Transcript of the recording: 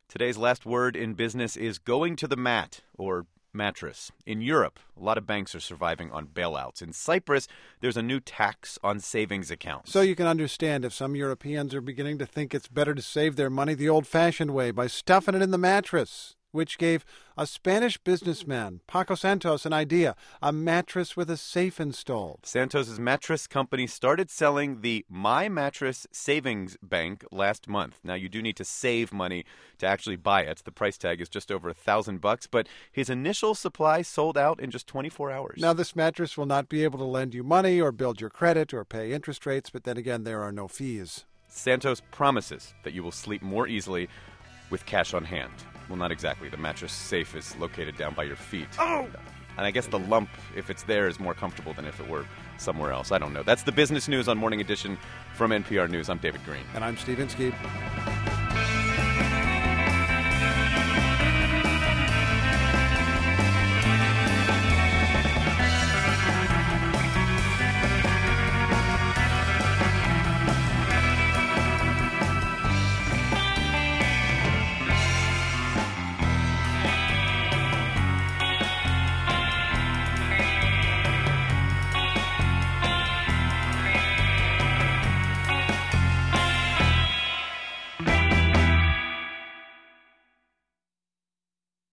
Today's last word in business is going to the mat, or mattress. In Europe, a lot of banks are surviving on bailouts. In Cyprus, there's a new tax on savings accounts. So you can understand if some Europeans are beginning to think it's better to save their money the old-fashioned way by stuffing it in the mattress, which gave a Spanish businessman, Paco Santos, an idea, a mattress with a safe installed. Santos' mattress company started selling the My Mattress Savings Bank last month. Now, you do need to save money to actually buy it. The price tag is just over $1,000, but his initial supply sold out in just 24 hours. Now, this mattress will not be able to lend you money or build your credit or pay interest rates, but then again, there are no fees. Santos promises that you will sleep more easily with cash on hand. Well, not exactly. The mattress safe is located down by your feet. Oh! And I guess the lump, if it's there, is more comfortable than if it were somewhere else. I don't know. That's the business news on Morning Edition from NPR News. I'm David Green. And I'm Steve Inskeep.